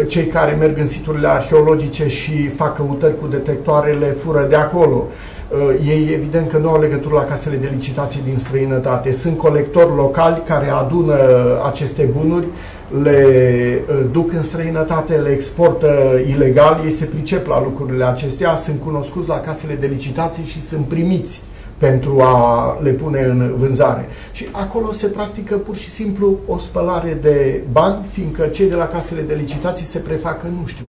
cei care merg în siturile arheologice și fac căutări cu detectoarele fură de acolo. Ei evident că nu au legătură la casele de licitații din străinătate. Sunt colectori locali care adună aceste bunuri, le duc în străinătate, le exportă ilegal, ei se pricep la lucrurile acestea, sunt cunoscuți la casele de licitații și sunt primiți pentru a le pune în vânzare. Și acolo se practică pur și simplu o spălare de bani, fiindcă cei de la casele de licitații se prefac că nu știu.